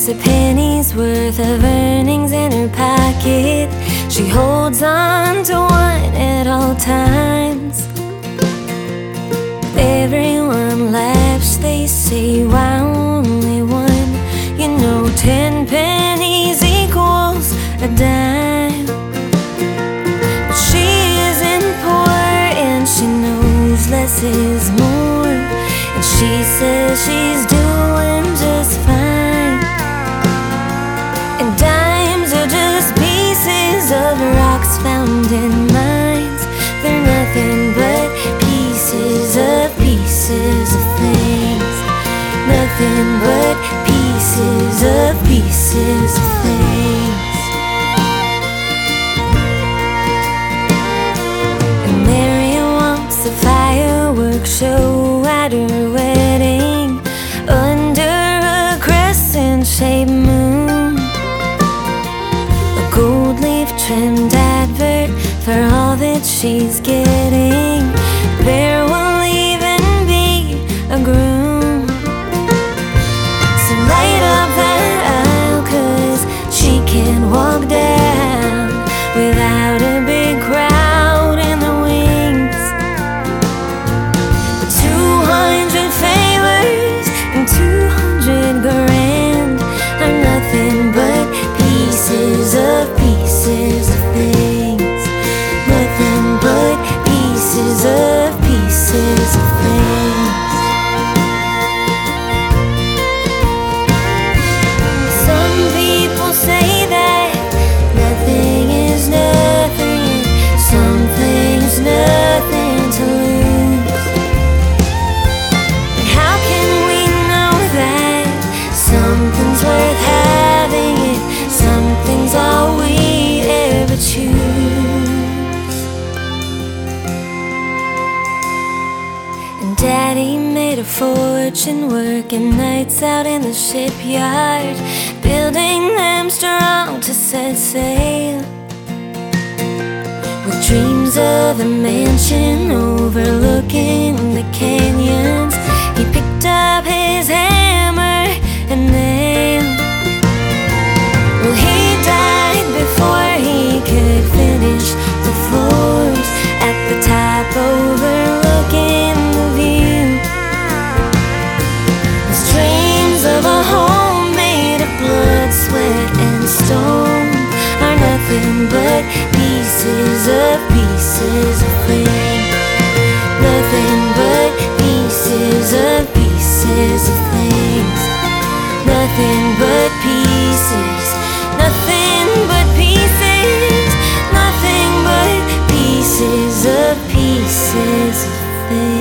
a penny's worth of earnings in her pocket. She holds on to one at all times. Everyone laughs, they say, why only one? You know, 10 pennies equals a dime. But she isn't poor, and she knows less is more. And she says she's doing just fine. And dimes are just pieces of rocks found in mines. They're nothing but pieces of things. Nothing but pieces of things. And Mary wants a fireworks show at her wedding under a crescent-shaped moon. A gold leaf trimmed advert for all that she's getting. There will even be a groom. So light up that aisle, 'cause she can't walk down without a big crowd in the wings. 200 favors and 200 grand are nothing but pieces of things. Nothing but pieces of things. Some people say that nothing is nothing, something's nothing to lose. But how can we know that something's worth having if something's all we ever choose? And Daddy made a fortune working nights out in the shipyard, building them strong to set sail. With dreams of a mansion overlooking the canyons, he picked up his hammer and nail. Well, he died before he could finish the floors at the top overlooking the view. His dreams of a home made of blood, sweat, and stone are nothing but pieces of things. Nothing but pieces of things. Nothing but pieces. Nothing but pieces. Nothing but pieces of things.